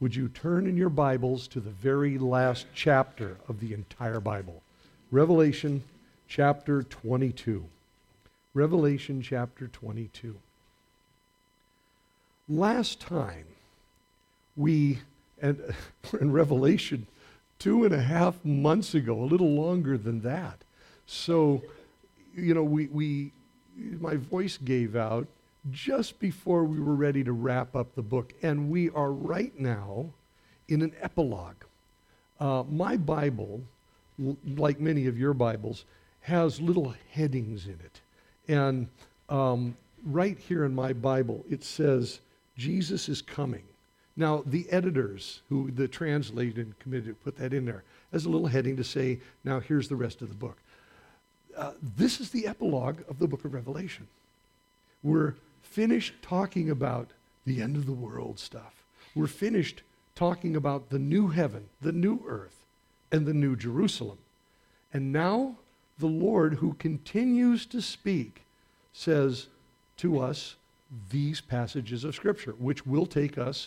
would you turn in your Bibles to the very last chapter of the entire Bible? Revelation chapter 22. Revelation chapter 22. Last time we're in Revelation 2.5 months ago, a little longer than that. So, my voice gave out just before we were ready to wrap up the book, and we are right now in an epilogue. My Bible, like many of your Bibles, has little headings in it. And right here in my Bible, it says, Jesus is coming. Now, the editors who the translated and committed put that in there as a little heading to say, now here's the rest of the book. This is the epilogue of the book of Revelation. We're finished talking about the end of the world stuff. We're finished talking about the new heaven, the new earth, and the new Jerusalem. And now the Lord, who continues to speak, says to us these passages of Scripture, which will take us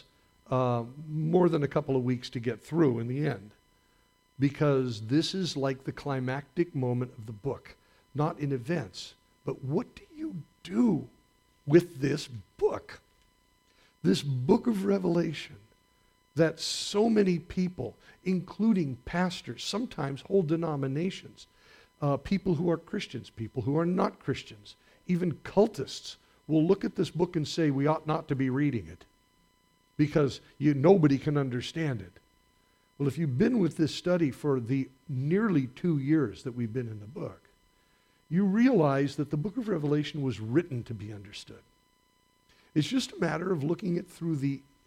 more than a couple of weeks to get through in the end, because this is like the climactic moment of the book, not in events, but what do you do with this book? This book of Revelation that so many people, including pastors, sometimes whole denominations, people who are Christians, people who are not Christians, even cultists, will look at this book and say we ought not to be reading it because nobody can understand it. Well, if you've been with this study for the nearly 2 years that we've been in the book, you realize that the book of Revelation was written to be understood. It's just a matter of looking at it through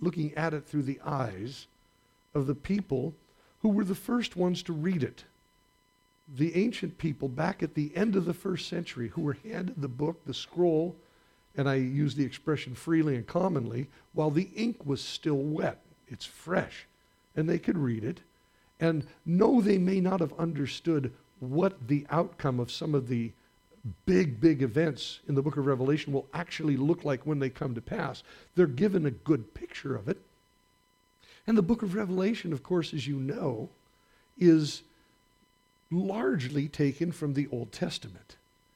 the eyes of the people who were the first ones to read it. The ancient people back at the end of the first century who were handed the book, the scroll, and I use the expression freely and commonly, while the ink was still wet. It's fresh. And they could read it. And no, they may not have understood what the outcome of some of the big events in the book of Revelation will actually look like when they come to pass. They're given a good picture of it. And the book of Revelation, of course, as you know, is largely taken from the Old Testament.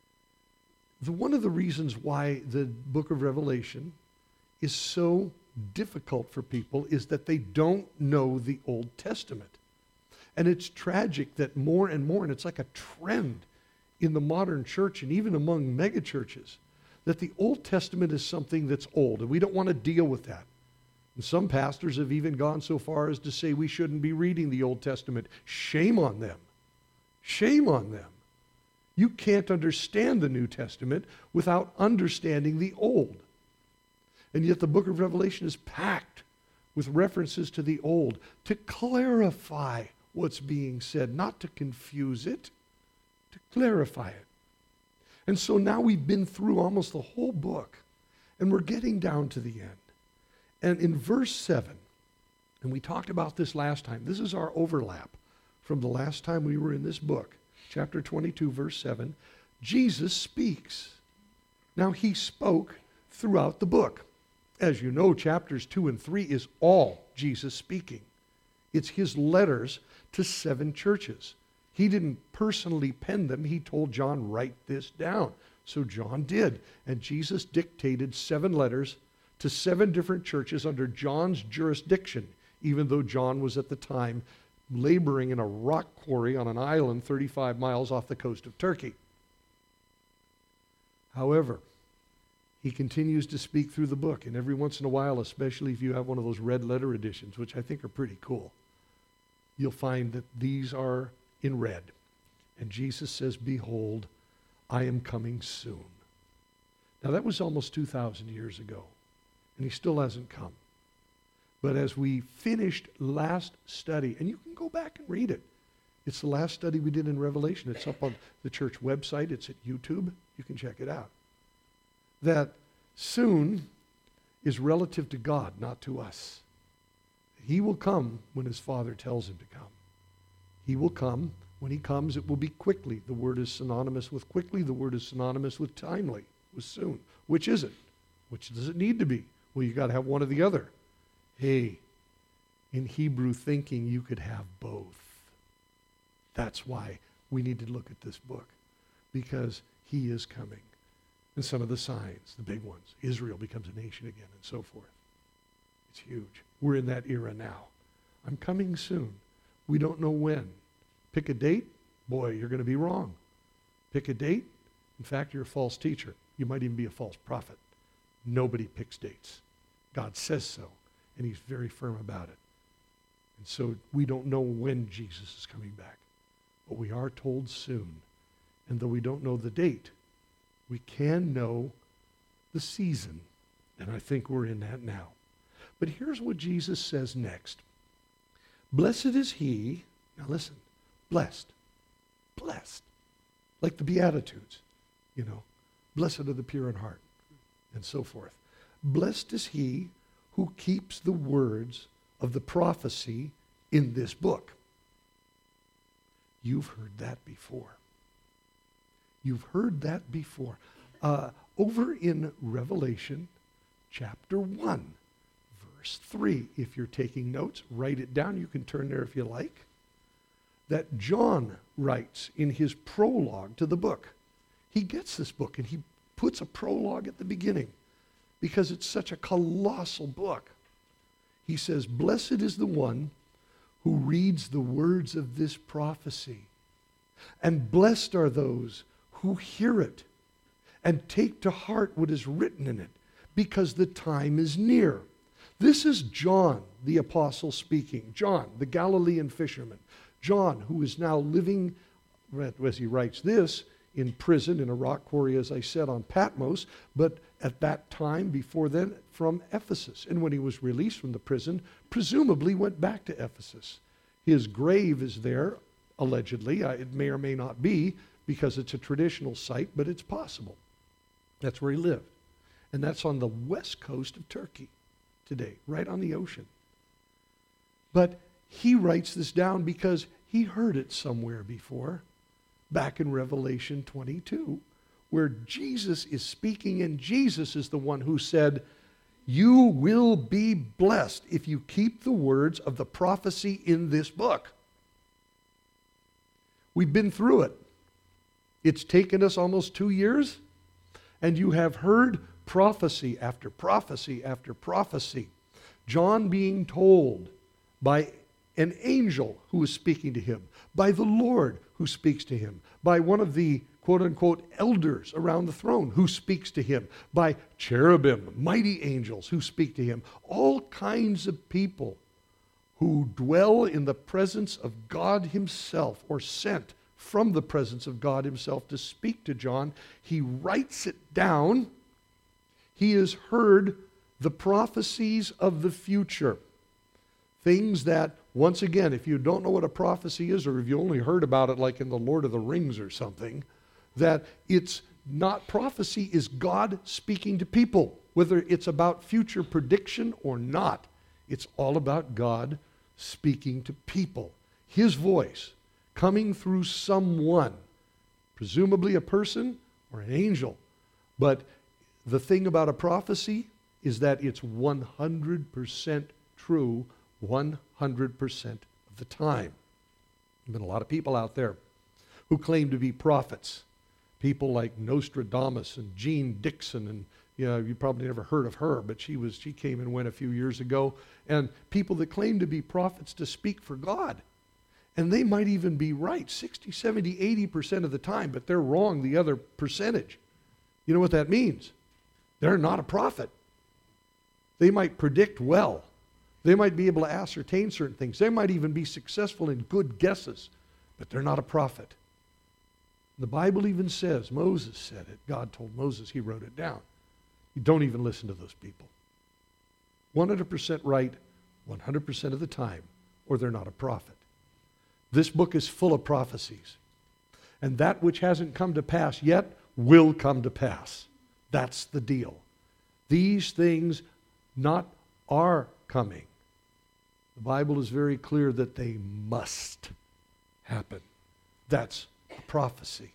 One of the reasons why the book of Revelation is so difficult for people is that they don't know the Old Testament. And it's tragic that more and more, and it's like a trend in the modern church and even among megachurches, that the Old Testament is something that's old, and we don't want to deal with that. And some pastors have even gone so far as to say we shouldn't be reading the Old Testament. Shame on them. Shame on them. You can't understand the New Testament without understanding the Old. And yet the book of Revelation is packed with references to the Old to clarify what's being said, not to confuse it, to clarify it. And so now we've been through almost the whole book, and we're getting down to the end. And in verse 7, and we talked about this last time, this is our overlap from the last time we were in this book, chapter 22, verse 7, Jesus speaks. Now he spoke throughout the book. As you know, chapters 2 and 3 is all Jesus speaking. It's his letters to 7 churches. He didn't personally pen them. He told John, write this down. So John did. And Jesus dictated 7 letters to 7 different churches under John's jurisdiction, even though John was at the time laboring in a rock quarry on an island 35 miles off the coast of Turkey. However, he continues to speak through the book, and every once in a while, especially if you have one of those red letter editions, which I think are pretty cool, you'll find that these are in red. And Jesus says, behold, I am coming soon. Now that was almost 2,000 years ago, and he still hasn't come. But as we finished last study, and you can go back and read it. It's the last study we did in Revelation. It's up on the church website. It's at YouTube. You can check it out. That soon is relative to God, not to us. He will come when his Father tells him to come. He will come. When he comes, it will be quickly. The word is synonymous with quickly. The word is synonymous with timely, with soon. Which is it? Which does it need to be? Well, you got to have one or the other. Hey, in Hebrew thinking, you could have both. That's why we need to look at this book, because he is coming. And some of the signs, the big ones, Israel becomes a nation again, and so forth. It's huge. We're in that era now. I'm coming soon. We don't know when. Pick a date, boy, you're going to be wrong. Pick a date, in fact, you're a false teacher. You might even be a false prophet. Nobody picks dates. God says so, and he's very firm about it. And so we don't know when Jesus is coming back, but we are told soon. And though we don't know the date, we can know the season, and I think we're in that now. But here's what Jesus says next. Blessed is he, now listen, blessed, like the Beatitudes, blessed are the pure in heart, and so forth. Blessed is he who keeps the words of the prophecy in this book. You've heard that before. You've heard that before. Over in Revelation chapter 1, verse 3, if you're taking notes, write it down. You can turn there if you like. That John writes in his prologue to the book. He gets this book and he puts a prologue at the beginning because it's such a colossal book. He says, blessed is the one who reads the words of this prophecy, and blessed are those who hear it and take to heart what is written in it, because the time is near. This is John, the apostle, speaking. John, the Galilean fisherman. John, who is now living, as he writes this, in prison in a rock quarry, as I said, on Patmos, but at that time, before then, from Ephesus. And when he was released from the prison, presumably went back to Ephesus. His grave is there, allegedly. It may or may not be, because it's a traditional site, but it's possible. That's where he lived. And that's on the west coast of Turkey today, right on the ocean. But he writes this down because he heard it somewhere before, back in Revelation 22, where Jesus is speaking, and Jesus is the one who said, you will be blessed if you keep the words of the prophecy in this book. We've been through it. It's taken us almost 2 years, and you have heard prophecy after prophecy after prophecy. John being told by an angel who is speaking to him, by the Lord who speaks to him, by one of the quote-unquote elders around the throne who speaks to him, by cherubim, mighty angels who speak to him, all kinds of people who dwell in the presence of God himself, or sent from the presence of God himself to speak to John. He writes it down. He has heard the prophecies of the future. Things that, once again, if you don't know what a prophecy is, or if you only heard about it like in the Lord of the Rings or something, that it's not prophecy, is God speaking to people. Whether it's about future prediction or not, it's all about God speaking to people. His voice coming through someone, presumably a person or an angel. But the thing about a prophecy is that it's 100% true 100% of the time. There's been a lot of people out there who claim to be prophets. People like Nostradamus and Jean Dixon, and you probably never heard of her, but she came and went a few years ago. And people that claim to be prophets to speak for God. And they might even be right 60, 70, 80% of the time, but they're wrong the other percentage. You know what that means? They're not a prophet. They might predict well. They might be able to ascertain certain things. They might even be successful in good guesses, but they're not a prophet. The Bible even says, Moses said it. God told Moses, he wrote it down. You don't even listen to those people. 100% right 100% of the time, or they're not a prophet. This book is full of prophecies. And that which hasn't come to pass yet will come to pass. That's the deal. These things not are coming. The Bible is very clear that they must happen. That's a prophecy.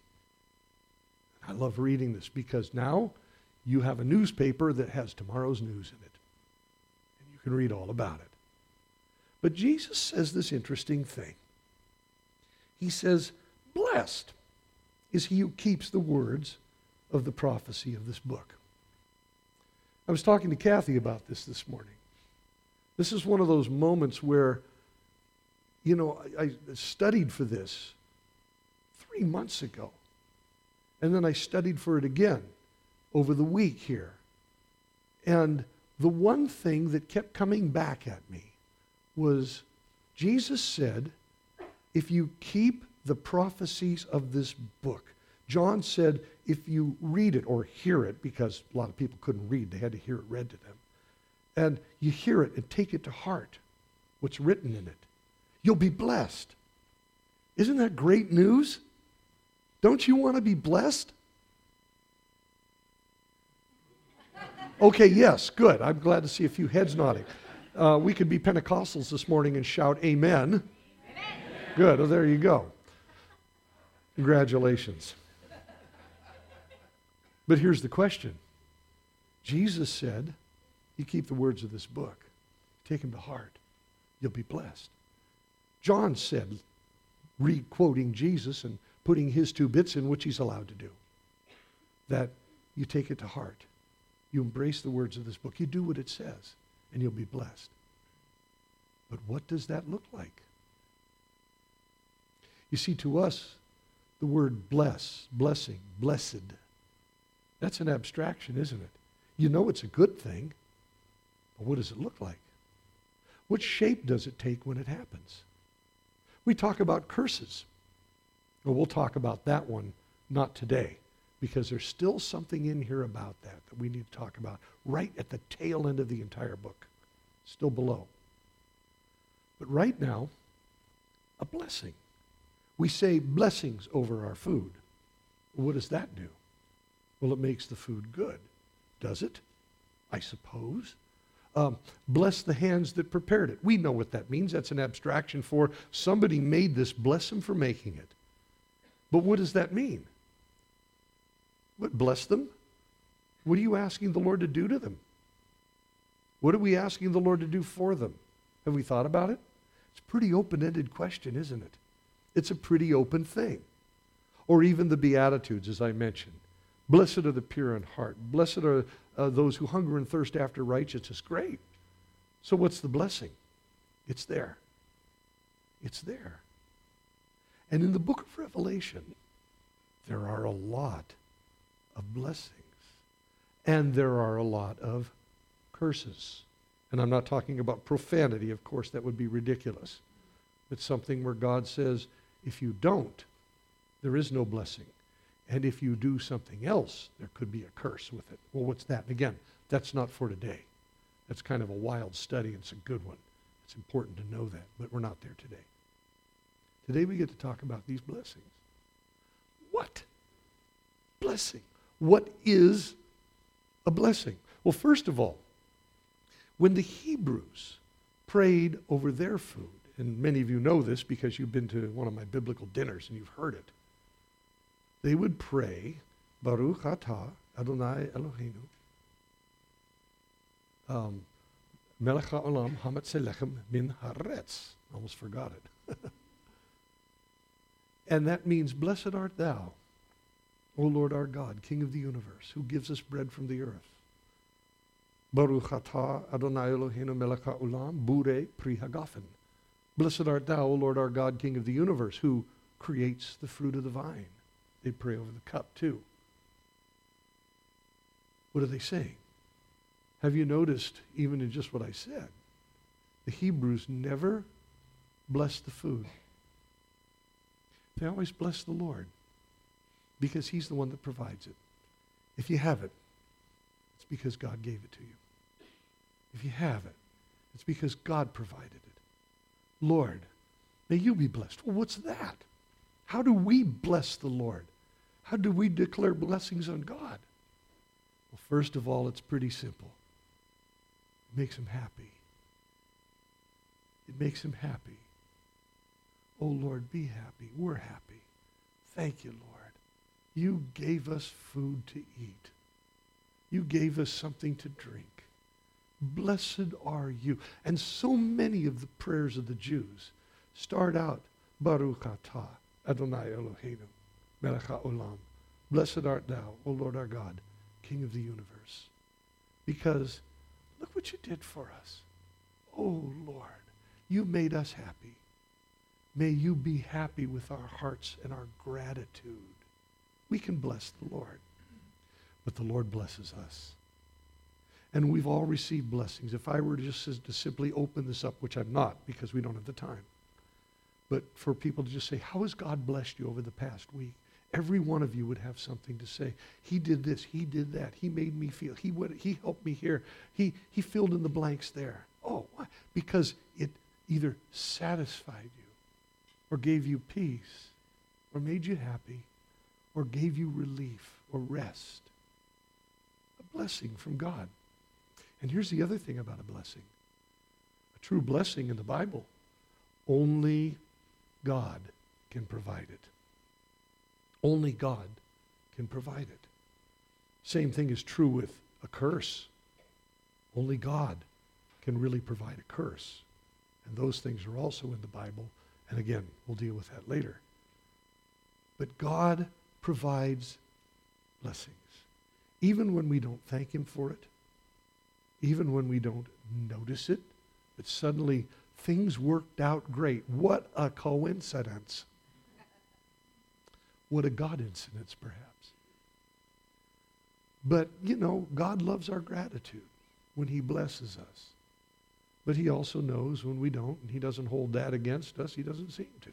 I love reading this because now you have a newspaper that has tomorrow's news in it. And you can read all about it. But Jesus says this interesting thing. He says, blessed is he who keeps the words of the prophecy of this book. I was talking to Kathy about this morning. This is one of those moments where, I studied for this 3 months ago. And then I studied for it again over the week here. And the one thing that kept coming back at me was Jesus said, if you keep the prophecies of this book. John said, if you read it or hear it, because a lot of people couldn't read, they had to hear it read to them. And you hear it and take it to heart, what's written in it. You'll be blessed. Isn't that great news? Don't you want to be blessed? Okay, yes, good. I'm glad to see a few heads nodding. We could be Pentecostals this morning and shout amen. Amen. Good, well, there you go. Congratulations. But here's the question. Jesus said, you keep the words of this book, take them to heart, you'll be blessed. John said, re-quoting Jesus and putting his 2 bits in, which he's allowed to do, that you take it to heart. You embrace the words of this book. You do what it says, and you'll be blessed. But what does that look like? You see, to us, the word bless, blessing, blessed, that's an abstraction, isn't it? You know it's a good thing, but what does it look like? What shape does it take when it happens? We talk about curses. Well, we'll talk about that one not today, because there's still something in here about that we need to talk about right at the tail end of the entire book, still below. But right now, a blessing. We say blessings over our food. Well, what does that do? Well, it makes the food good. Does it? I suppose. Bless the hands that prepared it. We know what that means. That's an abstraction for somebody made this, bless them for making it. But what does that mean? What, bless them? What are you asking the Lord to do to them? What are we asking the Lord to do for them? Have we thought about it? It's a pretty open-ended question, isn't it? It's a pretty open thing. Or even the Beatitudes, as I mentioned. Blessed are the pure in heart. Blessed are those who hunger and thirst after righteousness. Great. So what's the blessing? It's there. It's there. And in the book of Revelation, there are a lot of blessings. And there are a lot of curses. And I'm not talking about profanity, of course, that would be ridiculous. It's something where God says, if you don't, there is no blessing. And if you do something else, there could be a curse with it. Well, what's that? And again, that's not for today. That's kind of a wild study. It's a good one. It's important to know that, but we're not there today. Today we get to talk about these blessings. What? Blessing. What is a blessing? Well, first of all, when the Hebrews prayed over their food, and many of you know this because you've been to one of my biblical dinners and you've heard it, they would pray, Baruch atah Adonai Eloheinu, Melech haolam hamatzeh lechem min haaretz. Almost forgot it. And that means, blessed art thou, O Lord our God, King of the universe, who gives us bread from the earth. Baruch atah Adonai Eloheinu melech haolam borei pri hagafen. Blessed art thou, O Lord our God, King of the universe, who creates the fruit of the vine. They pray over the cup too. What are they saying? Have you noticed, even in just what I said, the Hebrews never blessed the food. They always bless the Lord because he's the one that provides it. If you have it, it's because God gave it to you. If you have it, it's because God provided it. Lord, may you be blessed. Well, what's that? How do we bless the Lord? How do we declare blessings on God? Well, first of all, it's pretty simple. It makes him happy. It makes him happy. Oh, Lord, be happy. We're happy. Thank you, Lord. You gave us food to eat. You gave us something to drink. Blessed are you. And so many of the prayers of the Jews start out, Baruch atah Adonai Eloheinu, melech haolam. Blessed art thou, O Lord our God, King of the universe. Because look what you did for us. Oh Lord, you made us happy. May you be happy with our hearts and our gratitude. We can bless the Lord, but the Lord blesses us. And we've all received blessings. If I were just to simply open this up, which I'm not because we don't have the time, but for people to just say, how has God blessed you over the past week? Every one of you would have something to say. He did this, he did that, he made me feel, he helped me here, he filled in the blanks there. Oh, why? Because it either satisfied you or gave you peace or made you happy or gave you relief or rest. A blessing from God. And here's the other thing about a blessing. A true blessing in the Bible, only God can provide it. Only God can provide it. Same thing is true with a curse. Only God can really provide a curse. And those things are also in the Bible. And again, we'll deal with that later. But God provides blessings. Even when we don't thank him for it, even when we don't notice it, but suddenly things worked out great. What a coincidence. What a God incidence, perhaps. But, God loves our gratitude when he blesses us. But he also knows when we don't, and he doesn't hold that against us. He doesn't seem to.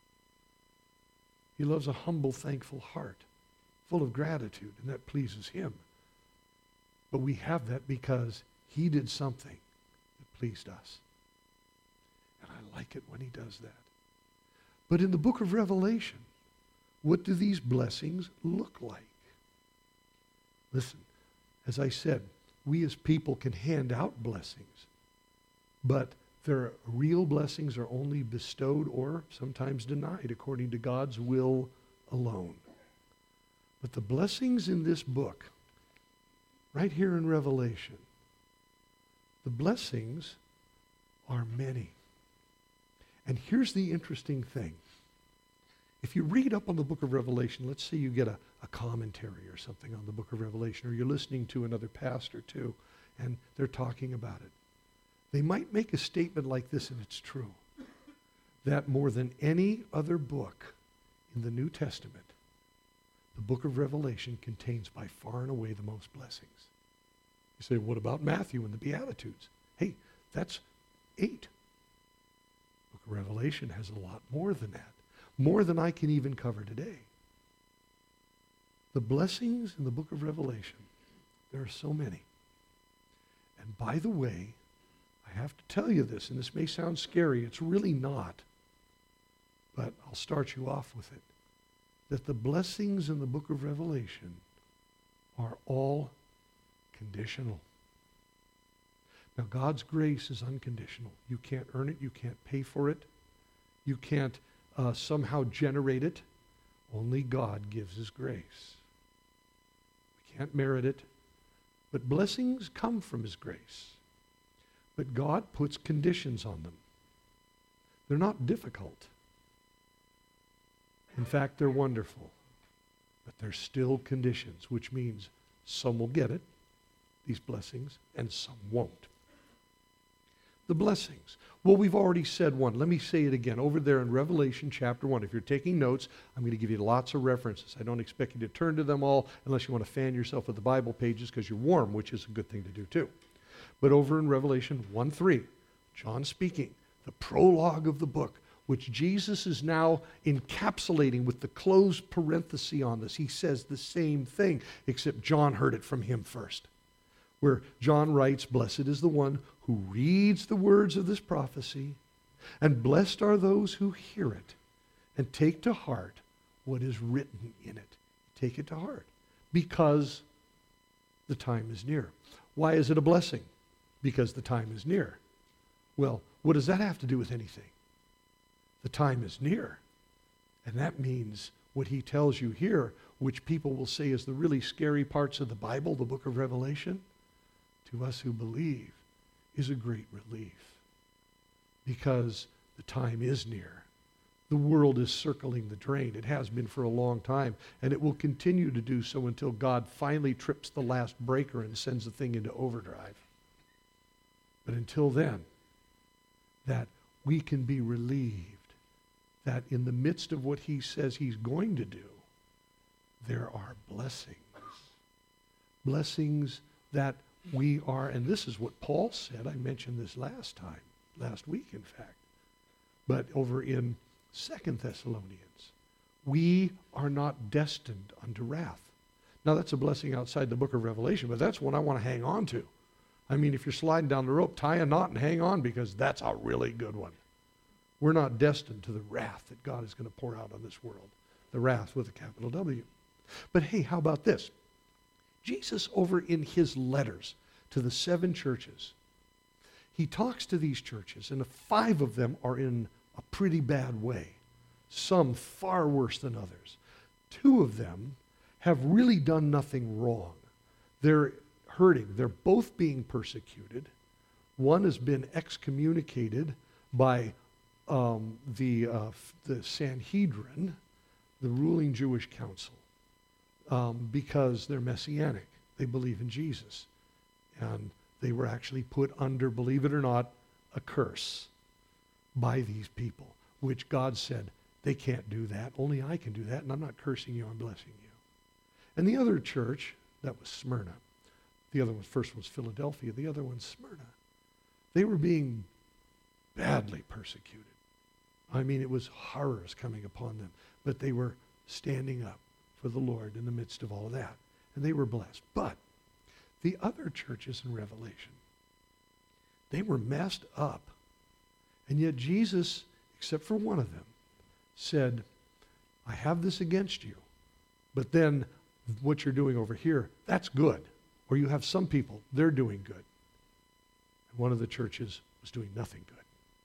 He loves a humble, thankful heart, full of gratitude, and that pleases him. But we have that because he did something that pleased us. And I like it when he does that. But in the book of Revelation, what do these blessings look like? Listen, as I said, we as people can hand out blessings, but their real blessings are only bestowed or sometimes denied according to God's will alone. But the blessings in this book, right here in Revelation, the blessings are many. And here's the interesting thing. If you read up on the book of Revelation, let's say you get a commentary or something on the book of Revelation, or you're listening to another pastor too, and they're talking about it. They might make a statement like this, and it's true, that more than any other book in the New Testament, the book of Revelation contains by far and away the most blessings. You say, what about Matthew and the Beatitudes? Hey, that's 8. The book of Revelation has a lot more than that. More than I can even cover today. The blessings in the book of Revelation, there are so many. And by the way, I have to tell you this, and this may sound scary, it's really not, but I'll start you off with it, that the blessings in the book of Revelation are all conditional. Now, God's grace is unconditional. You can't earn it. You can't pay for it. You can't somehow generate it. Only God gives his grace. We can't merit it. But blessings come from his grace. But God puts conditions on them. They're not difficult. In fact, they're wonderful. But they're still conditions, which means some will get it, these blessings, and some won't. The blessings. Well, we've already said one. Let me say it again. Over there in Revelation chapter 1, if you're taking notes, I'm going to give you lots of references. I don't expect you to turn to them all unless you want to fan yourself with the Bible pages because you're warm, which is a good thing to do too. But over in Revelation 1:3, John speaking, the prologue of the book, which Jesus is now encapsulating with the closed parenthesis on this. He says the same thing, except John heard it from him first. Where John writes, blessed is the one who reads the words of this prophecy, and blessed are those who hear it and take to heart what is written in it. Take it to heart because the time is near. Why is it a blessing? Because the time is near. Well, what does that have to do with anything? The time is near. And that means what he tells you here, which people will say is the really scary parts of the Bible, the book of Revelation, to us who believe, is a great relief, because the time is near. The world is circling the drain. It has been for a long time, and it will continue to do so until God finally trips the last breaker and sends the thing into overdrive. But until then, that we can be relieved that in the midst of what he says he's going to do, there are blessings. Blessings that we are, and this is what Paul said. I mentioned this last week in fact. But over in 2 Thessalonians, we are not destined unto wrath. Now that's a blessing outside the book of Revelation, but that's one I want to hang on to. I mean, if you're sliding down the rope, tie a knot and hang on, because that's a really good one. We're not destined to the wrath that God is going to pour out on this world. The wrath with a capital W. But hey, how about this? Jesus, over in his letters to the 7 churches, he talks to these churches, and 5 of them are in a pretty bad way. Some far worse than others. 2 of them have really done nothing wrong. They're hurting. They're both being persecuted. One has been excommunicated by the Sanhedrin, the ruling Jewish council, because they're messianic. They believe in Jesus. And they were actually put under, believe it or not, a curse by these people, which God said, they can't do that. Only I can do that, and I'm not cursing you, I'm blessing you. And the other church, that was Smyrna. The other one, first was Philadelphia. The other one's Smyrna. They were being badly persecuted. I mean, it was horrors coming upon them. But they were standing up for the Lord in the midst of all of that. And they were blessed. But the other churches in Revelation, they were messed up. And yet Jesus, except for one of them, said, I have this against you. But then what you're doing over here, that's good. Or you have some people, they're doing good. And one of the churches was doing nothing good.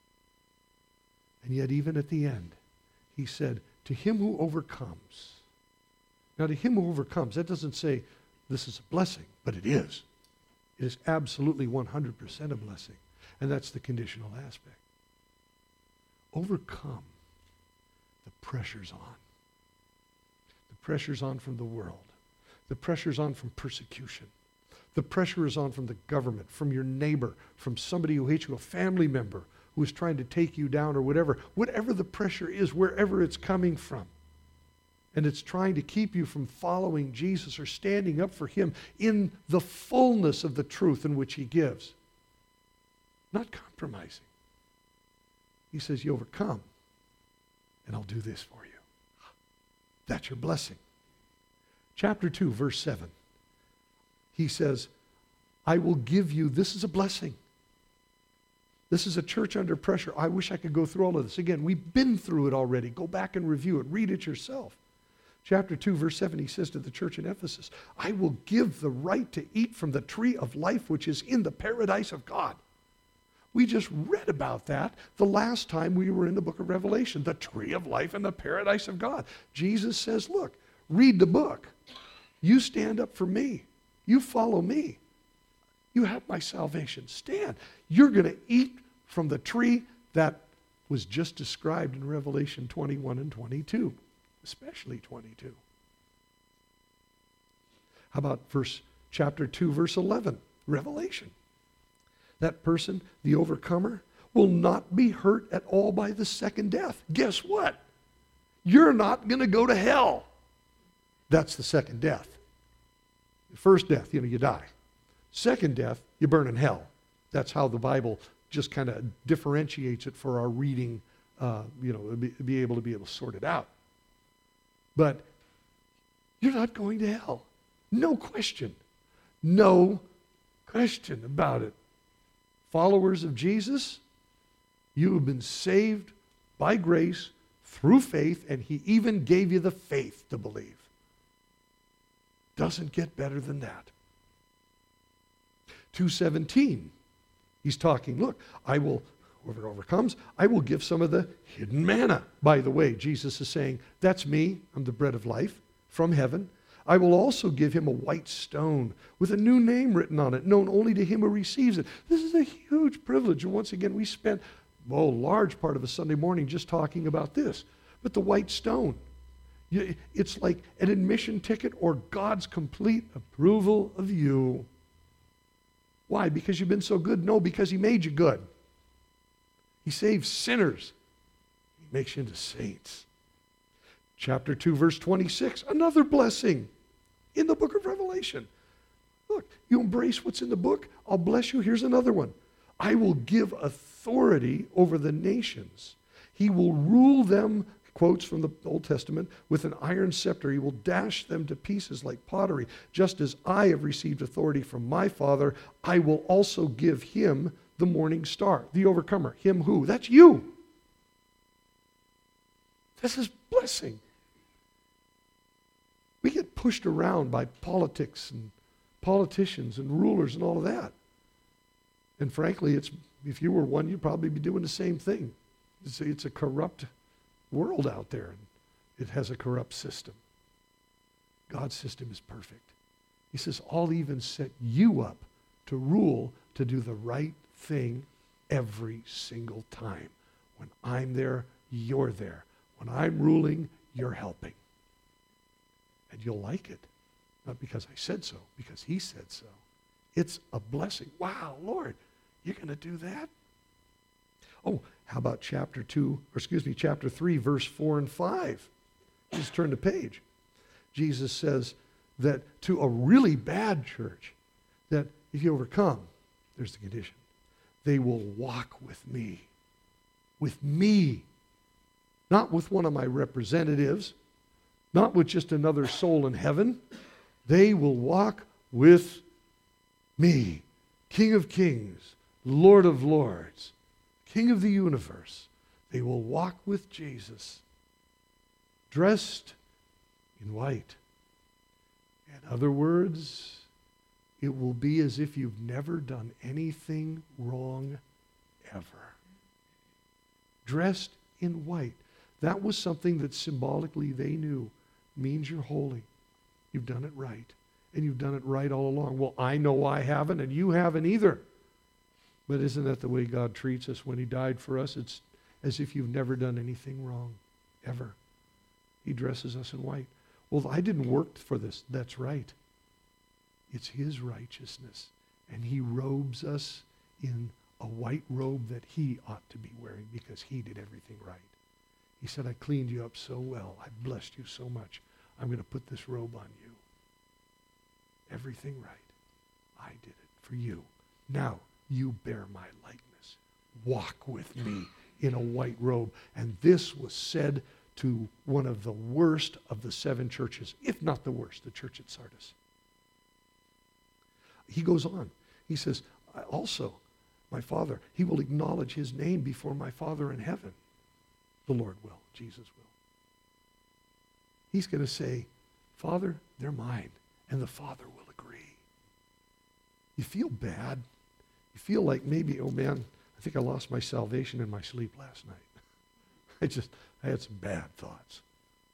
And yet even at the end, he said, to him who overcomes. Now to him who overcomes, that doesn't say this is a blessing, but it is. It is absolutely 100% a blessing. And that's the conditional aspect. Overcome. The pressure's on. The pressure's on from the world. The pressure's on from persecution. The pressure is on from the government, from your neighbor, from somebody who hates you, a family member who is trying to take you down or whatever. Whatever the pressure is, wherever it's coming from. And it's trying to keep you from following Jesus or standing up for him in the fullness of the truth in which he gives. Not compromising. He says, you overcome, and I'll do this for you. That's your blessing. Chapter 2, verse 7. He says, I will give you, this is a blessing. This is a church under pressure. I wish I could go through all of this. Again, we've been through it already. Go back and review it. Read it yourself. Chapter 2, verse 7, he says to the church in Ephesus, I will give the right to eat from the tree of life which is in the paradise of God. We just read about that the last time we were in the book of Revelation, the tree of life and the paradise of God. Jesus says, look, read the book. You stand up for me. You follow me. You have my salvation. Stand. You're going to eat from the tree that was just described in Revelation 21 and 22, especially 22. How about chapter 2, verse 11, Revelation. That person, the overcomer, will not be hurt at all by the second death. Guess what? You're not going to go to hell. That's the second death. The first death, you die. Second death, you burn in hell. That's how the Bible just kind of differentiates it for our reading, be able to sort it out. But you're not going to hell. No question. No question about it. Followers of Jesus, you have been saved by grace through faith, and he even gave you the faith to believe. Doesn't get better than that. 2:17, he's talking, look, whoever overcomes, I will give some of the hidden manna. By the way, Jesus is saying, that's me, I'm the bread of life from heaven. I will also give him a white stone with a new name written on it, known only to him who receives it. This is a huge privilege. And once again, we spent a large part of a Sunday morning just talking about this. But the white stone, it's like an admission ticket or God's complete approval of you. Why? Because you've been so good? No, because he made you good. He saves sinners. He makes you into saints. Chapter 2, verse 26, another blessing in the book of Revelation. Look, you embrace what's in the book, I'll bless you. Here's another one. I will give authority over the nations. He will rule them, quotes from the Old Testament, with an iron scepter. He will dash them to pieces like pottery. Just as I have received authority from my Father, I will also give him the morning star, the overcomer. Him who? That's you. This is blessing. We get pushed around by politics and politicians and rulers and all of that. And frankly, if you were one, you'd probably be doing the same thing. It's a corrupt world out there. And it has a corrupt system. God's system is perfect. He says, I'll even set you up to rule, to do the right thing every single time. When I'm there, you're there. When I'm ruling, you're helping. And you'll like it. Not because I said so, because he said so. It's a blessing. Wow, Lord, you're going to do that? Oh, how about chapter 3, verse 4 and 5? Just turn the page. Jesus says that to a really bad church, that if you overcome, there's the condition, they will walk with me. With me. Not with one of my representatives, not with just another soul in heaven. They will walk with me, King of Kings, Lord of Lords, King of the universe. They will walk with Jesus, dressed in white. In other words, it will be as if you've never done anything wrong ever. Dressed in white. That was something that symbolically they knew means you're holy. You've done it right. And you've done it right all along. Well, I know I haven't, and you haven't either. But isn't that the way God treats us when he died for us? It's as if you've never done anything wrong, ever. He dresses us in white. Well, I didn't work for this. That's right. It's his righteousness. And he robes us in a white robe that he ought to be wearing because he did everything right. He said, I cleaned you up so well. I blessed you so much. I'm going to put this robe on you. Everything right. I did it for you. Now you bear my likeness. Walk with me in a white robe. And this was said to one of the worst of the 7 churches, if not the worst, the church at Sardis. He goes on. He says, also, my Father, he will acknowledge his name before my Father in heaven. The Lord will. Jesus will. He's going to say, Father, they're mine. And the Father will agree. You feel bad. You feel like maybe, oh man, I think I lost my salvation in my sleep last night. I had some bad thoughts.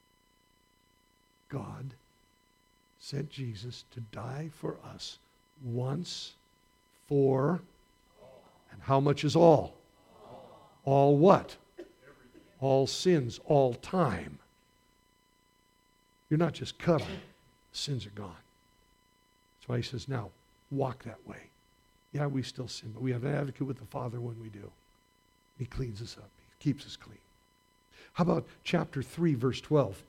God sent Jesus to die for us once for, and how much is all? All what? All sins, all time. You're not just covered. Sins are gone. That's why he says, now, walk that way. Yeah, we still sin, but we have an advocate with the Father when we do. He cleans us up. He keeps us clean. How about chapter 3, verse 12?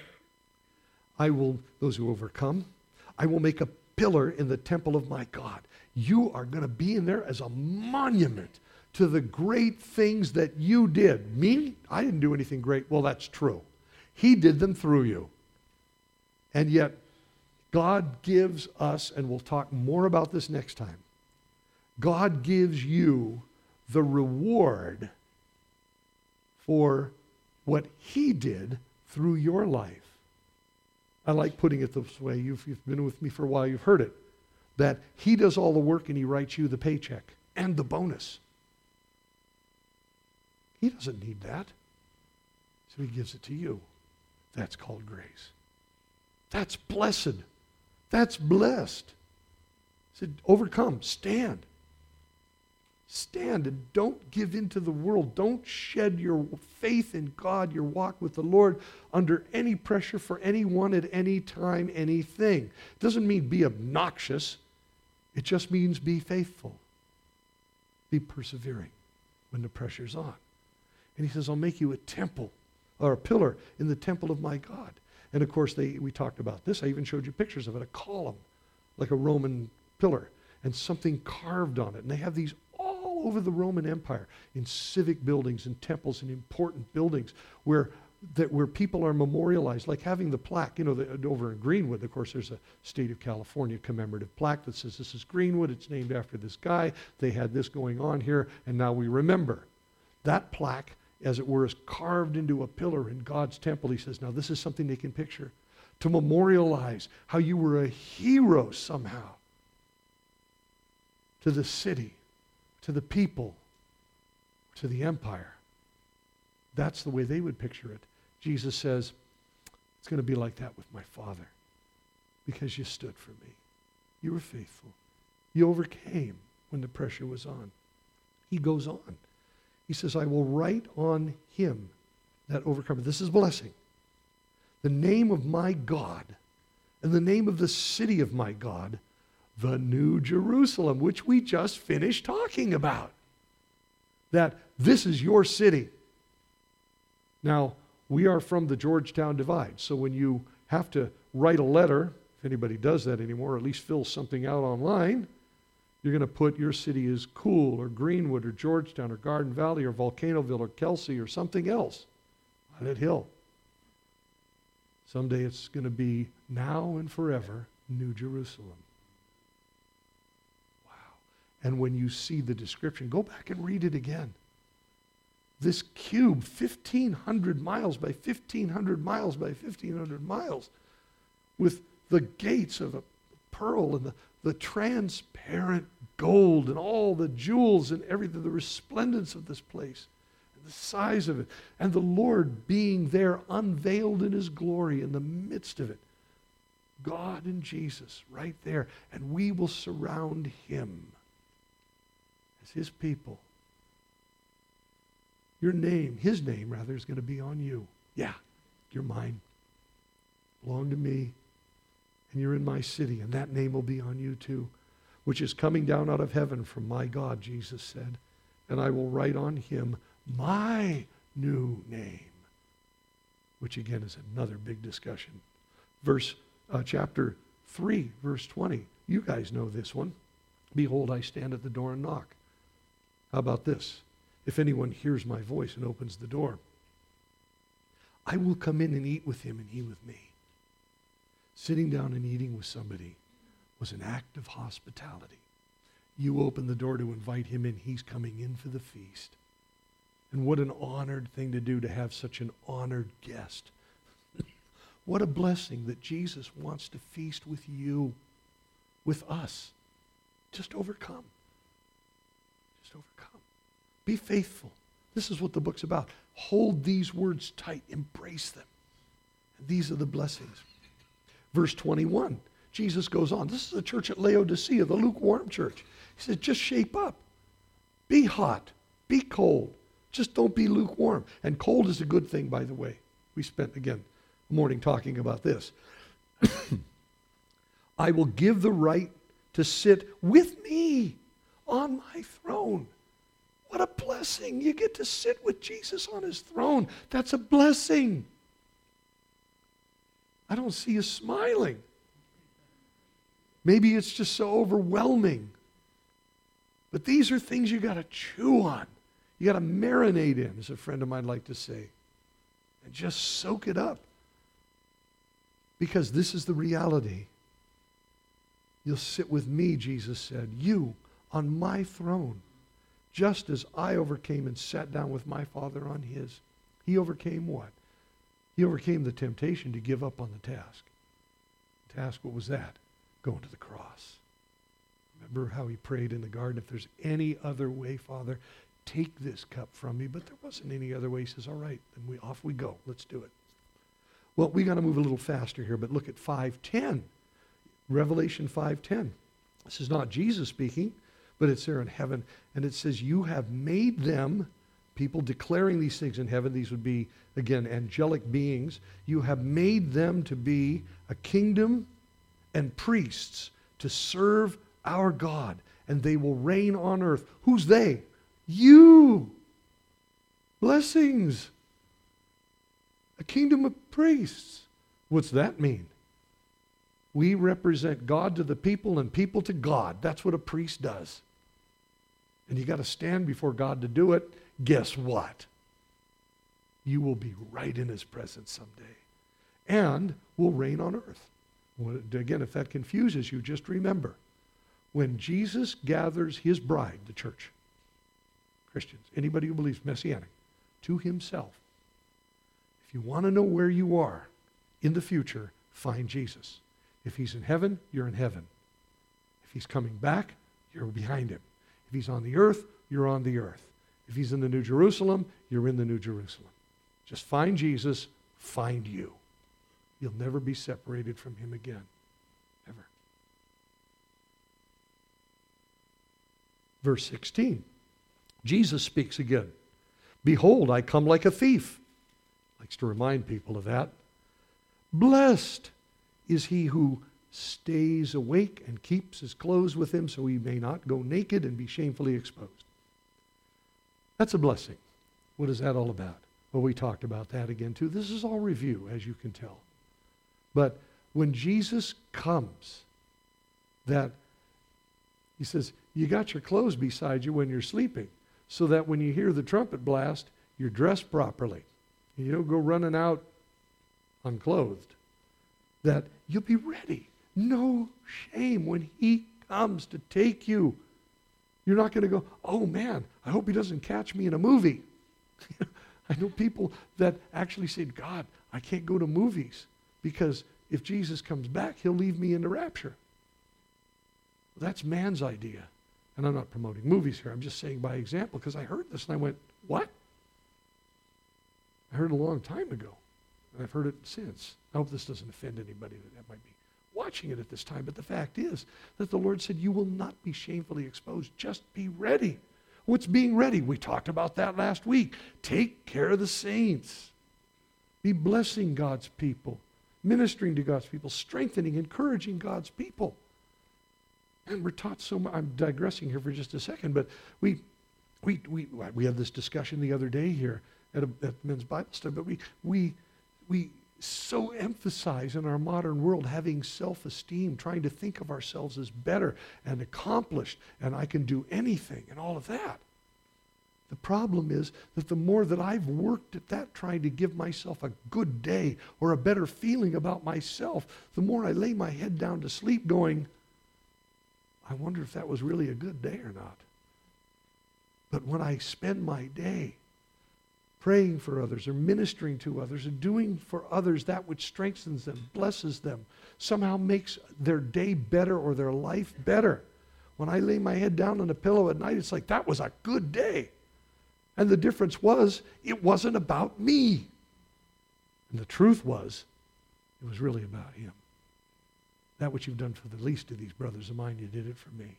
Those who overcome, I will make a pillar in the temple of my God. You are going to be in there as a monument to the great things that you did. Me? I didn't do anything great. Well, that's true. He did them through you. And yet, God gives us, and we'll talk more about this next time, God gives you the reward for what he did through your life. I like putting it this way. You've been with me for a while. You've heard it. That he does all the work and he writes you the paycheck and the bonus. He doesn't need that. So he gives it to you. That's called grace. That's blessed. That's blessed. He said, overcome, stand. Stand and don't give in to the world. Don't shed your faith in God, your walk with the Lord, under any pressure for anyone at any time, anything. It doesn't mean be obnoxious. It just means be faithful. Be persevering when the pressure's on. And he says, I'll make you a temple or a pillar in the temple of my God. And of course, we talked about this. I even showed you pictures of it, a column, like a Roman pillar, and something carved on it. And they have these all over the Roman Empire in civic buildings and temples and important buildings where people are memorialized, like having the plaque, over in Greenwood. Of course, there's a state of California commemorative plaque that says this is Greenwood, it's named after this guy, they had this going on here, and now we remember. That plaque, as it were, is carved into a pillar in God's temple. He says, now this is something they can picture, to memorialize how you were a hero somehow to the city, to the people, to the empire. That's the way they would picture it. Jesus says, it's going to be like that with my Father because you stood for me. You were faithful. You overcame when the pressure was on. He goes on. He says, I will write on him that overcomer. This is blessing. The name of my God and the name of the city of my God, the New Jerusalem, which we just finished talking about. That this is your city. Now, we are from the Georgetown Divide, so when you have to write a letter, if anybody does that anymore, or at least fill something out online, you're going to put your city as Cool or Greenwood or Georgetown or Garden Valley or Volcanoville or Kelsey or something else. Violet Hill. Someday it's going to be now and forever New Jerusalem. Wow. And when you see the description, go back and read it again. This cube, 1,500 miles by 1,500 miles by 1,500 miles, with the gates of a pearl and the transparent gold and all the jewels and everything, the resplendence of this place, and the size of it, and the Lord being there unveiled in his glory in the midst of it. God and Jesus right there, and we will surround him as his people. Your name, his name rather, is going to be on you. Yeah, you're mine. Belong to me. And you're in my city, and that name will be on you too, which is coming down out of heaven from my God, Jesus said. And I will write on him my new name, which again is another big discussion. Chapter 3, verse 20. You guys know this one. Behold, I stand at the door and knock. How about this? If anyone hears my voice and opens the door, I will come in and eat with him and he with me. Sitting down and eating with somebody was an act of hospitality. You open the door to invite him in. He's coming in for the feast. And what an honored thing to do to have such an honored guest. What a blessing that Jesus wants to feast with you, with us. Just overcome. Just overcome. Be faithful. This is what the book's about. Hold these words tight. Embrace them. And these are the blessings. Verse 21, Jesus goes on. This is the church at Laodicea, the lukewarm church. He says, just shape up. Be hot. Be cold. Just don't be lukewarm. And cold is a good thing, by the way. We spent, again, a morning talking about this. I will give the right to sit with me on my throne. What a blessing. You get to sit with Jesus on his throne. That's a blessing. I don't see you smiling. Maybe it's just so overwhelming. But these are things you got to chew on. You got to marinate in, as a friend of mine liked to say. And just soak it up. Because this is the reality. You'll sit with me, Jesus said, you on my throne. Just as I overcame and sat down with my Father on his. He overcame what? He overcame the temptation to give up on the task. The task, what was that? Going to the cross. Remember how he prayed in the garden, if there's any other way, Father, take this cup from me. But there wasn't any other way. He says, all right, then off we go. Let's do it. Well, we got to move a little faster here, but look at 5:10. Revelation 5:10. This is not Jesus speaking, but it's there in heaven. And it says, you have made them, people declaring these things in heaven, these would be, again, angelic beings. You have made them to be a kingdom and priests to serve our God, and they will reign on earth. Who's they? You. Blessings. A kingdom of priests. What's that mean? We represent God to the people and people to God. That's what a priest does. And you got to stand before God to do it. Guess what? You will be right in his presence someday. And will reign on earth. Well, again, if that confuses you, just remember, when Jesus gathers his bride, the church, Christians, anybody who believes Messianic, to himself, if you want to know where you are in the future, find Jesus. If he's in heaven, you're in heaven. If he's coming back, you're behind him. If he's on the earth, you're on the earth. If he's in the New Jerusalem, you're in the New Jerusalem. Just find Jesus, find you. You'll never be separated from him again. Ever. Verse 16. Jesus speaks again. Behold, I come like a thief. Likes to remind people of that. Blessed is he who stays awake and keeps his clothes with him so he may not go naked and be shamefully exposed. That's a blessing. What is that all about? Well, we talked about that again too. This is all review, as you can tell. But when Jesus comes, that he says, you got your clothes beside you when you're sleeping, so that when you hear the trumpet blast, you're dressed properly. You don't go running out unclothed. That you'll be ready. No shame when he comes to take you. You're not going to go, oh man, I hope he doesn't catch me in a movie. I know people that actually say, God, I can't go to movies because if Jesus comes back, he'll leave me in the rapture. That's man's idea. And I'm not promoting movies here. I'm just saying by example because I heard this and I went, what? I heard it a long time ago. And I've heard it since. I hope this doesn't offend anybody that might be watching it at this time. But the fact is that the Lord said, you will not be shamefully exposed. Just be ready. What's being ready? We talked about that last week. Take care of the saints. Be blessing God's people, ministering to God's people, strengthening, encouraging God's people. And we're taught so much. I'm digressing here for just a second, but we had this discussion the other day here at men's Bible study, but we so emphasize in our modern world having self-esteem, trying to think of ourselves as better and accomplished, and I can do anything and all of that. The problem is that the more that I've worked at that, trying to give myself a good day or a better feeling about myself, the more I lay my head down to sleep going, I wonder if that was really a good day or not. But when I spend my day praying for others or ministering to others or doing for others that which strengthens them, blesses them, somehow makes their day better or their life better. When I lay my head down on a pillow at night, it's like, that was a good day. And the difference was, it wasn't about me. And the truth was, it was really about him. That which you've done for the least of these brothers of mine, you did it for me.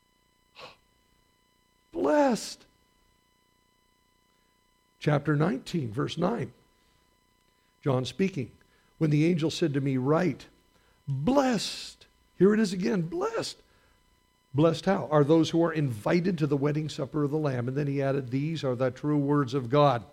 Blessed. Chapter 19, verse 9. John speaking. When the angel said to me, write, blessed. Here it is again, blessed. Blessed how? Are those who are invited to the wedding supper of the Lamb. And then he added, these are the true words of God.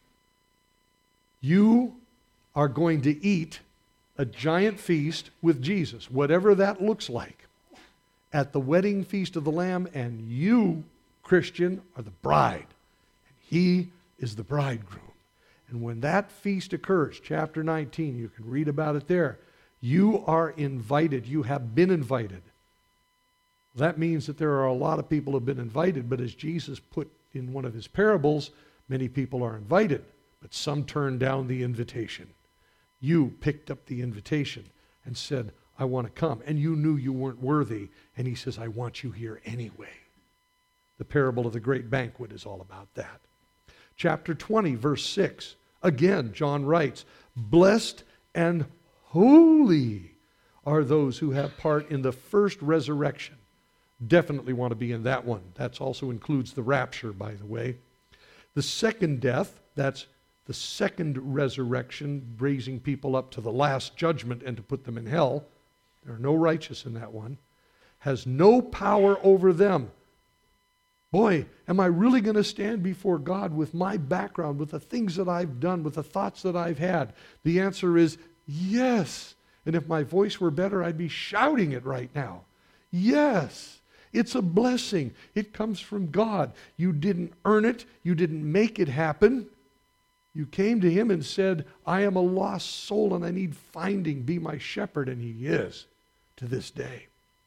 You are going to eat a giant feast with Jesus, whatever that looks like, at the wedding feast of the Lamb, and you, Christian, are the bride. And he is the bridegroom. And when that feast occurs, chapter 19, you can read about it there, you are invited. You have been invited. That means that there are a lot of people who have been invited, but as Jesus put in one of his parables, many people are invited, but some turn down the invitation. You picked up the invitation and said, I want to come. And you knew you weren't worthy. And he says, I want you here anyway. The parable of the great banquet is all about that. Chapter 20, verse 6. Again, John writes, blessed and holy are those who have part in the first resurrection. Definitely want to be in that one. That also includes the rapture, by the way. The second death, that's the second resurrection, raising people up to the last judgment and to put them in hell. There are no righteous in that one. Has no power over them. Boy, am I really going to stand before God with my background, with the things that I've done, with the thoughts that I've had? The answer is yes. And if my voice were better, I'd be shouting it right now. Yes. It's a blessing. It comes from God. You didn't earn it. You didn't make it happen. You came to him and said, I am a lost soul and I need finding. Be my shepherd. And he is to this day.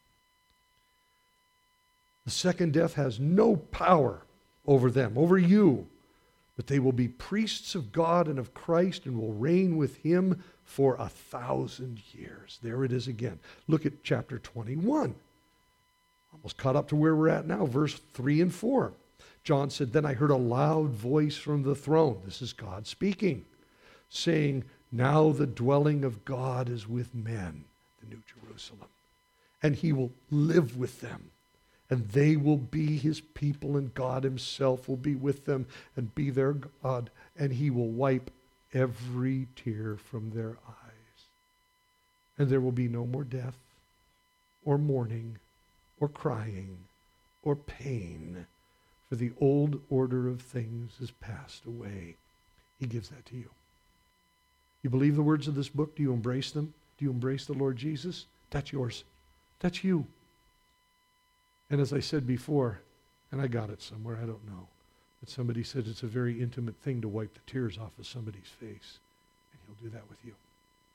The second death has no power over them, over you. But they will be priests of God and of Christ and will reign with him for 1,000 years. There it is again. Look at chapter 21. Almost caught up to where we're at now, verse 3 and 4. John said, Then I heard a loud voice from the throne. This is God speaking, saying, Now the dwelling of God is with men, the New Jerusalem, and he will live with them, and they will be his people, and God himself will be with them and be their God, and he will wipe every tear from their eyes. And there will be no more death or mourning or crying, or pain, for the old order of things is passed away. He gives that to you. You believe the words of this book? Do you embrace them? Do you embrace the Lord Jesus? That's yours. That's you. And as I said before, and I got it somewhere, I don't know, but somebody said it's a very intimate thing to wipe the tears off of somebody's face, and he'll do that with you.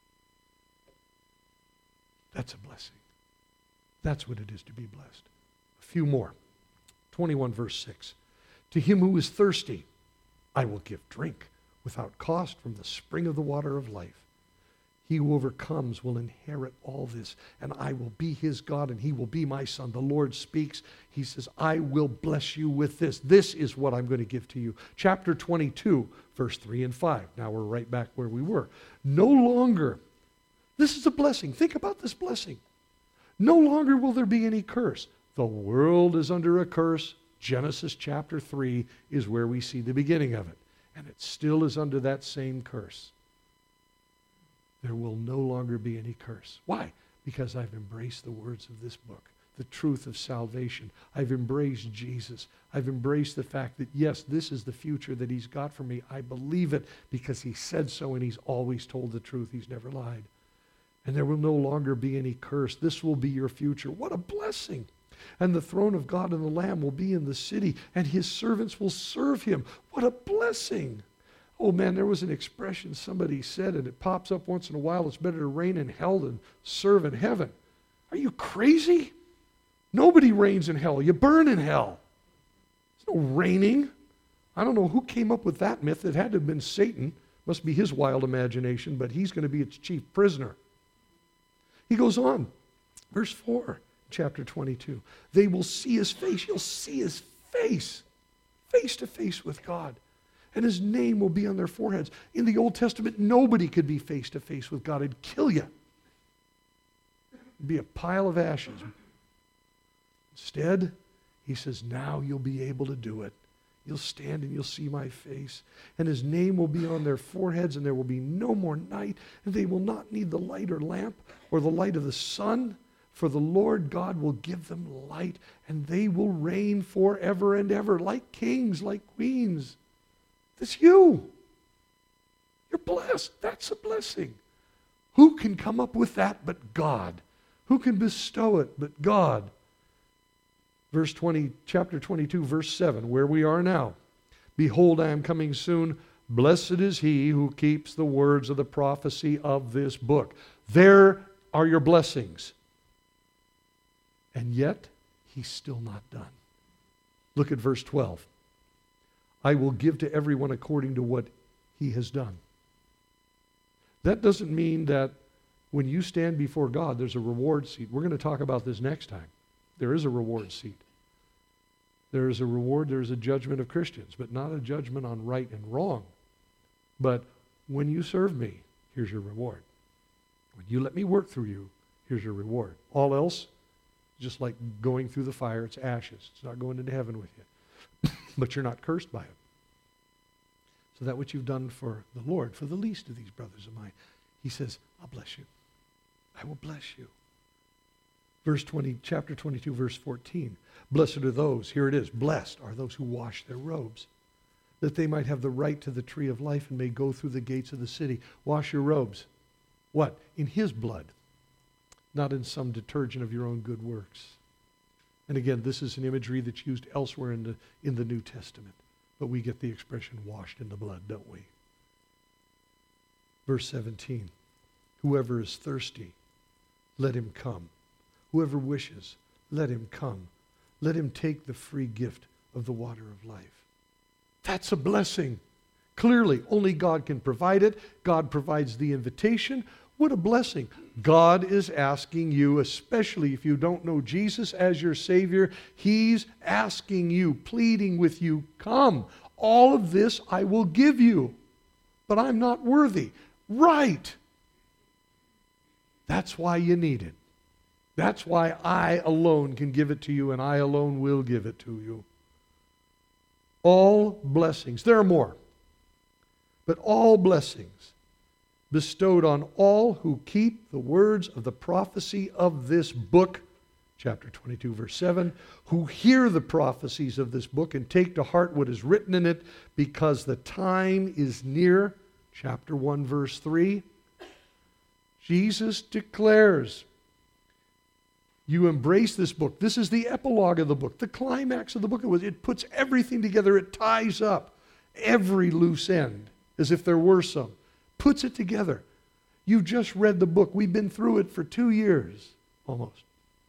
That's a blessing. That's what it is to be blessed. A few more. 21 verse 6. To him who is thirsty, I will give drink without cost from the spring of the water of life. He who overcomes will inherit all this, and I will be his God, and he will be my son. The Lord speaks. He says, I will bless you with this. This is what I'm going to give to you. Chapter 22, verse 3 and 5. Now we're right back where we were. No longer, this is a blessing. Think about this blessing. No longer will there be any curse. The world is under a curse. Genesis chapter 3 is where we see the beginning of it. And it still is under that same curse. There will no longer be any curse. Why? Because I've embraced the words of this book, the truth of salvation. I've embraced Jesus. I've embraced the fact that, yes, this is the future that he's got for me. I believe it because he said so, and he's always told the truth. He's never lied. And there will no longer be any curse. This will be your future. What a blessing. And the throne of God and the Lamb will be in the city, and his servants will serve him. What a blessing. Oh man, there was an expression somebody said, and it pops up once in a while. It's better to reign in hell than serve in heaven. Are you crazy? Nobody reigns in hell. You burn in hell. There's no reigning. I don't know who came up with that myth. It had to have been Satan. Must be his wild imagination, but he's going to be its chief prisoner. He goes on, verse 4, chapter 22. They will see his face. You'll see his face to face with God. And his name will be on their foreheads. In the Old Testament, nobody could be face to face with God. It'd kill you. It'd be a pile of ashes. Instead, he says, now you'll be able to do it. You'll stand and you'll see my face. And his name will be on their foreheads, and there will be no more night. And they will not need the light or lamp or the light of the sun, for the Lord God will give them light, and they will reign forever and ever, like kings, like queens. That's you. You're blessed. That's a blessing. Who can come up with that but God? Who can bestow it but God? Verse 20, chapter 22, verse 7, where we are now. Behold, I am coming soon. Blessed is he who keeps the words of the prophecy of this book. There are your blessings. And yet, he's still not done. Look at verse 12. I will give to everyone according to what he has done. That doesn't mean that when you stand before God, there's a reward seat. We're going to talk about this next time. There is a reward seat. There is a reward, there is a judgment of Christians, but not a judgment on right and wrong. But when you serve me, here's your reward. When you let me work through you, here's your reward. All else, just like going through the fire, it's ashes. It's not going into heaven with you. But you're not cursed by it. So that what you've done for the Lord, for the least of these brothers of mine, he says, I'll bless you. I will bless you. Verse 20, chapter 22, verse 14. Blessed are those, here it is, blessed are those who wash their robes, that they might have the right to the tree of life and may go through the gates of the city. Wash your robes. What? In his blood, not in some detergent of your own good works. And again, this is an imagery that's used elsewhere in the New Testament. But we get the expression washed in the blood, don't we? Verse 17. Whoever is thirsty, let him come. Whoever wishes, let him come. Let him take the free gift of the water of life. That's a blessing. Clearly, only God can provide it. God provides the invitation. What a blessing. God is asking you, especially if you don't know Jesus as your Savior, He's asking you, pleading with you, come. All of this I will give you, but I'm not worthy. Right. That's why you need it. That's why I alone can give it to you, and I alone will give it to you. All blessings. There are more. But all blessings bestowed on all who keep the words of the prophecy of this book, chapter 22, verse 7, who hear the prophecies of this book and take to heart what is written in it, because the time is near, chapter 1, verse 3. Jesus declares, you embrace this book. This is the epilogue of the book, the climax of the book. It puts everything together. It ties up every loose end, as if there were some. Puts it together. You've just read the book. We've been through it for 2 years, almost.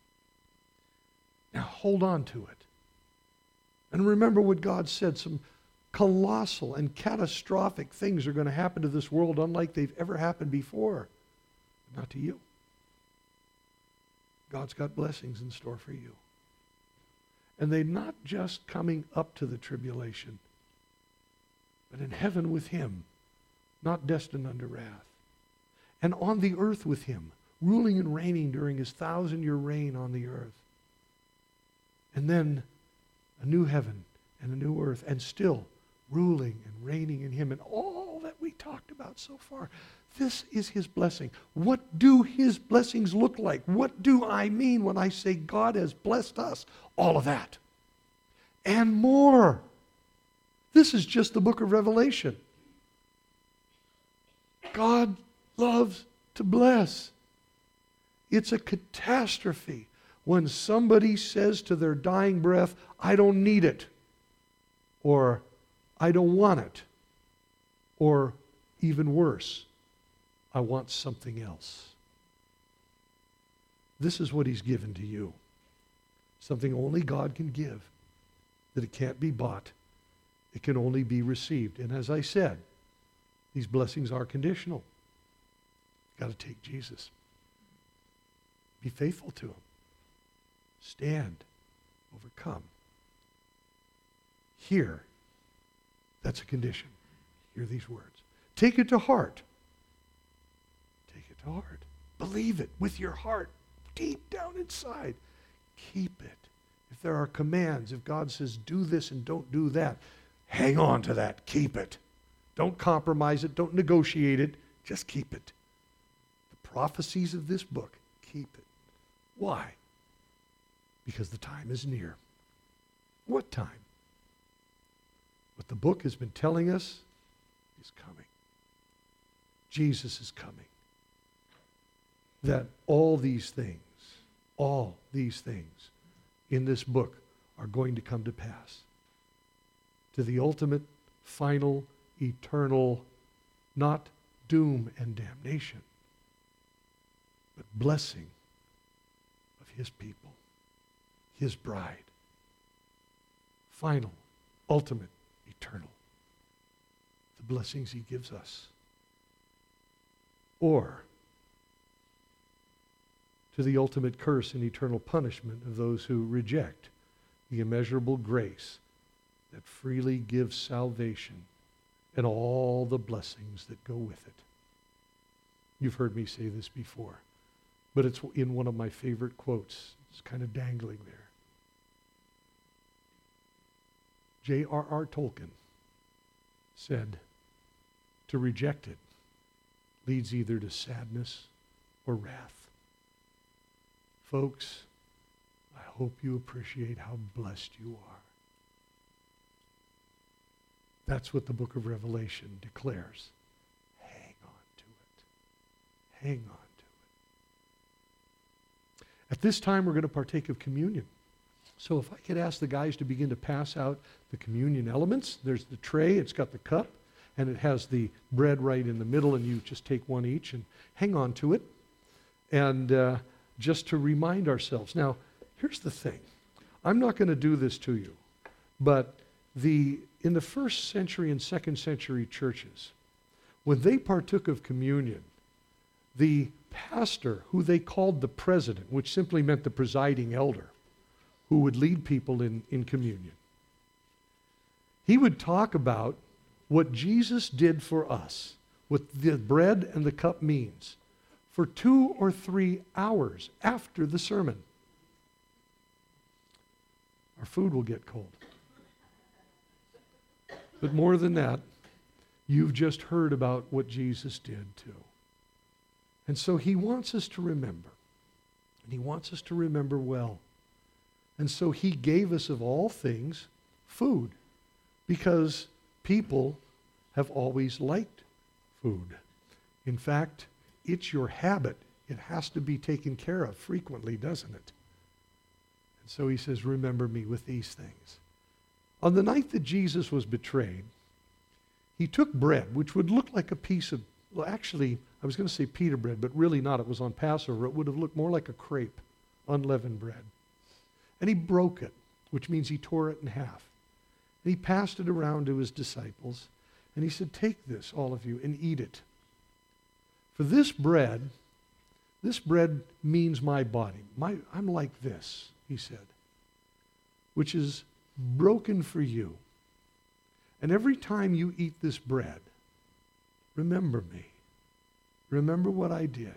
Now hold on to it. And remember what God said. Some colossal and catastrophic things are going to happen to this world unlike they've ever happened before. Not to you. God's got blessings in store for you. And they're not just coming up to the tribulation, but in heaven with Him, not destined unto wrath. And on the earth with Him, ruling and reigning during His 1,000-year reign on the earth. And then a new heaven and a new earth, and still ruling and reigning in Him. And all that we talked about so far, this is His blessing. What do His blessings look like? What do I mean when I say God has blessed us? All of that. And more. This is just the book of Revelation. God loves to bless. It's a catastrophe when somebody says to their dying breath, I don't need it, or I don't want it, or even worse, I want something else. This is what He's given to you. Something only God can give, that it can't be bought. It can only be received. And as I said, these blessings are conditional. You've got to take Jesus. Be faithful to Him. Stand. Overcome. Hear. That's a condition. Hear these words. Take it to heart. Take it to heart. Believe it with your heart, deep down inside. Keep it. If there are commands, if God says do this and don't do that, hang on to that. Keep it. Don't compromise it. Don't negotiate it. Just keep it. The prophecies of this book, keep it. Why? Because the time is near. What time? What the book has been telling us is coming. Jesus is coming. That all these things in this book are going to come to pass. To the ultimate, final, eternal, not doom and damnation, but blessing of His people, His bride. Final, ultimate, eternal. The blessings He gives us. Or to the ultimate curse and eternal punishment of those who reject the immeasurable grace that freely gives salvation and all the blessings that go with it. You've heard me say this before, but it's in one of my favorite quotes. It's kind of dangling there. J.R.R. Tolkien said, to reject it leads either to sadness or wrath. Folks, I hope you appreciate how blessed you are. That's what the book of Revelation declares. Hang on to it. Hang on to it. At this time, we're going to partake of communion. So if I could ask the guys to begin to pass out the communion elements. There's the tray, it's got the cup, and it has the bread right in the middle, and you just take one each and hang on to it. And just to remind ourselves. Now, here's the thing. I'm not going to do this to you, but in the first century and second century churches, when they partook of communion, the pastor, who they called the president, which simply meant the presiding elder, who would lead people in communion, he would talk about what Jesus did for us, what the bread and the cup means, for 2 or 3 hours after the sermon. Our food will get cold. But more than that, you've just heard about what Jesus did too. And so he wants us to remember. And he wants us to remember well. And so he gave us of all things food, because people have always liked food. In fact, it's your habit. It has to be taken care of frequently, doesn't it? And so he says, remember me with these things. On the night that Jesus was betrayed, he took bread, which would look like a piece of, well, actually, I was going to say pita bread, but really not. It was on Passover. It would have looked more like a crepe, unleavened bread. And he broke it, which means he tore it in half. And he passed it around to his disciples. And he said, take this, all of you, and eat it. For this bread means my body. I'm like this, he said, which is broken for you. And every time you eat this bread, remember me. Remember what I did.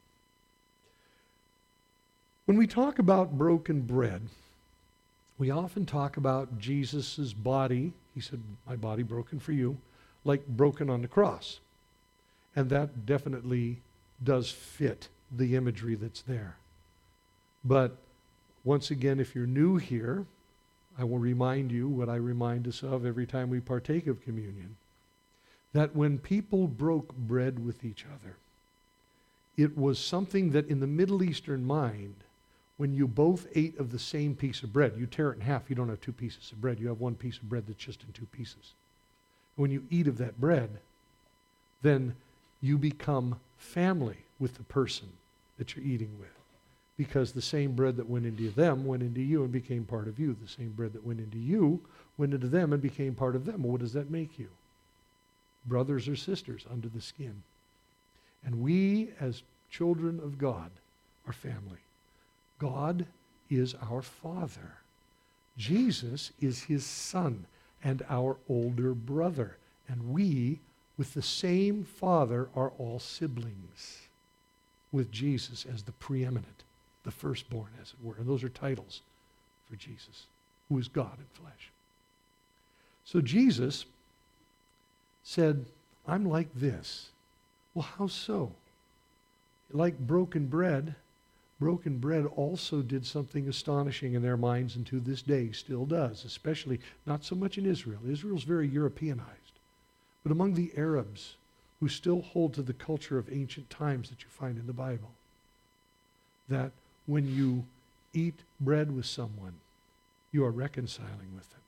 When we talk about broken bread, we often talk about Jesus' body. He said, my body broken for you, like broken on the cross. And that definitely does fit the imagery that's there. But once again, if you're new here, I will remind you what I remind us of every time we partake of communion, that when people broke bread with each other, it was something that in the Middle Eastern mind, when you both ate of the same piece of bread, you tear it in half, you don't have 2 pieces of bread, you have 1 piece of bread that's just in 2 pieces. When you eat of that bread, then you become family with the person that you're eating with. Because the same bread that went into them went into you and became part of you. The same bread that went into you went into them and became part of them. Well, what does that make you? Brothers or sisters under the skin. And we, as children of God, are family. God is our Father. Jesus is his Son and our older brother. And we, with the same Father, are all siblings, with Jesus as the preeminent, the firstborn, as it were. And those are titles for Jesus, who is God in flesh. So Jesus said, I'm like this. Well, how so? Like broken bread also did something astonishing in their minds, and to this day still does, especially not so much in Israel. Israel's very Europeanized. But among the Arabs, who still hold to the culture of ancient times that you find in the Bible, that when you eat bread with someone, you are reconciling with them.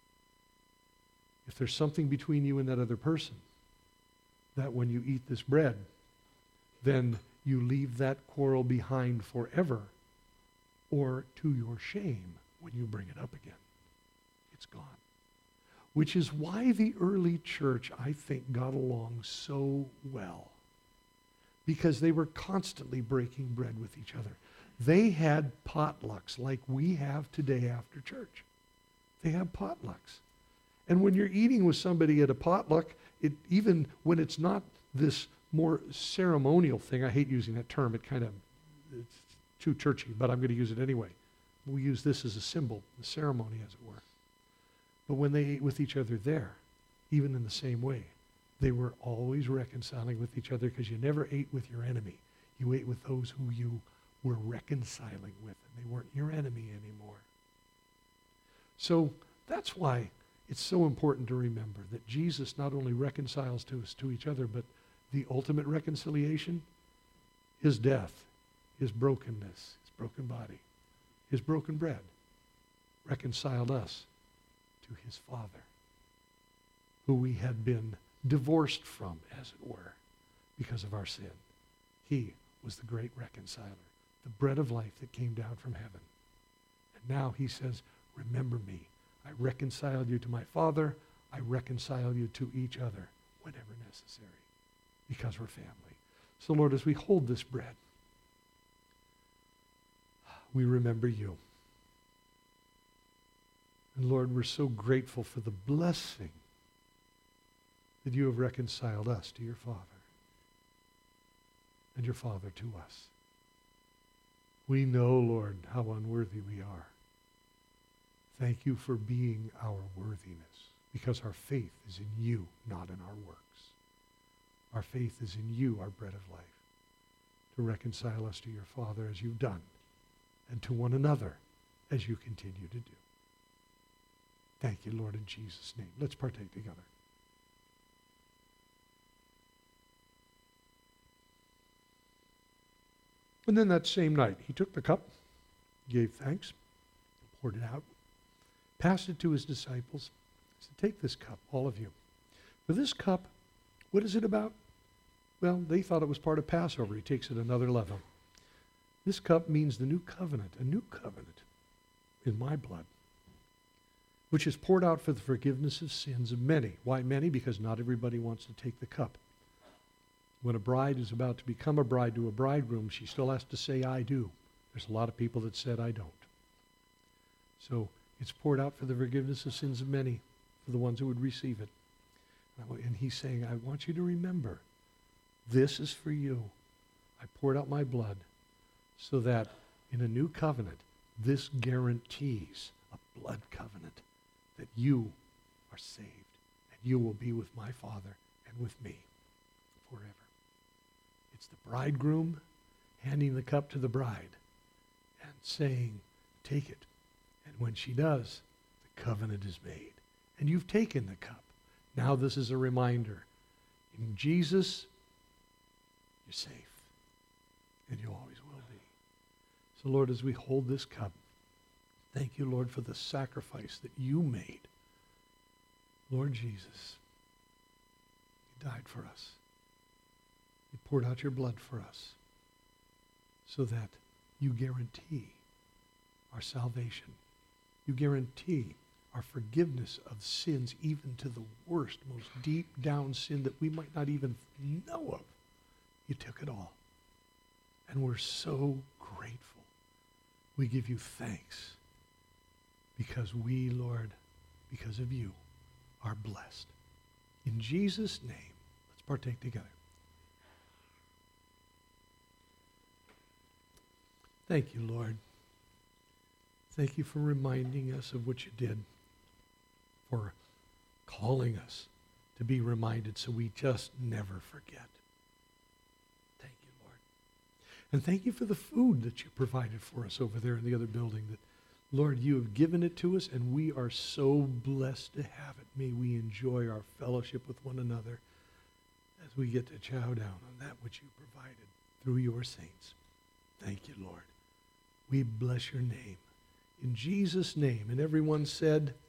If there's something between you and that other person, that when you eat this bread, then you leave that quarrel behind forever, or to your shame when you bring it up again. It's gone. Which is why the early church, I think, got along so well. Because they were constantly breaking bread with each other. They had potlucks like we have today after church. They have potlucks. And when you're eating with somebody at a potluck, even when it's not this more ceremonial thing. I hate using that term. It's too churchy, but I'm going to use it anyway. We use this as a symbol, the ceremony, as it were. But when they ate with each other there, even in the same way, they were always reconciling with each other, because you never ate with your enemy. You ate with those who you were reconciling with, and they weren't your enemy anymore. So that's why it's so important to remember that Jesus not only reconciles to us to each other, but the ultimate reconciliation, his death, his brokenness, his broken body, his broken bread, reconciled us to his Father, who we had been divorced from, as it were, because of our sin. He was the great reconciler, the bread of life that came down from heaven. And now he says, remember me. I reconciled you to my Father. I reconcile you to each other whenever necessary, because we're family. So Lord, as we hold this bread, we remember you. And Lord, we're so grateful for the blessing that you have reconciled us to your Father, and your Father to us. We know, Lord, how unworthy we are. Thank you for being our worthiness, because our faith is in you, not in our works. Our faith is in you, our bread of life, to reconcile us to your Father as you've done, and to one another as you continue to do. Thank you, Lord, in Jesus' name. Let's partake together. And then that same night, he took the cup, gave thanks, poured it out, passed it to his disciples. He said, take this cup, all of you. For this cup, what is it about? Well, they thought it was part of Passover. He takes it another level. This cup means the new covenant, a new covenant in my blood, which is poured out for the forgiveness of sins of many. Why many? Because not everybody wants to take the cup. When a bride is about to become a bride to a bridegroom, she still has to say, I do. There's a lot of people that said, I don't. So it's poured out for the forgiveness of sins of many, for the ones who would receive it. And he's saying, I want you to remember, this is for you. I poured out my blood so that in a new covenant, this guarantees a blood covenant that you are saved, and you will be with my Father and with me forever. It's the bridegroom handing the cup to the bride and saying, take it. And when she does, the covenant is made. And you've taken the cup. Now this is a reminder. In Jesus, you're safe. And you always will be. So Lord, as we hold this cup, thank you, Lord, for the sacrifice that you made. Lord Jesus, you died for us. You poured out your blood for us so that you guarantee our salvation. You guarantee our forgiveness of sins, even to the worst, most deep down sin that we might not even know of. You took it all. And we're so grateful. We give you thanks because we, Lord, because of you, are blessed. In Jesus' name, let's partake together. Thank you, Lord. Thank you for reminding us of what you did, for calling us to be reminded so we just never forget. Thank you, Lord. And thank you for the food that you provided for us over there in the other building. That, Lord, you have given it to us, and we are so blessed to have it. May we enjoy our fellowship with one another as we get to chow down on that which you provided through your saints. Thank you, Lord. We bless your name. In Jesus' name. And everyone said,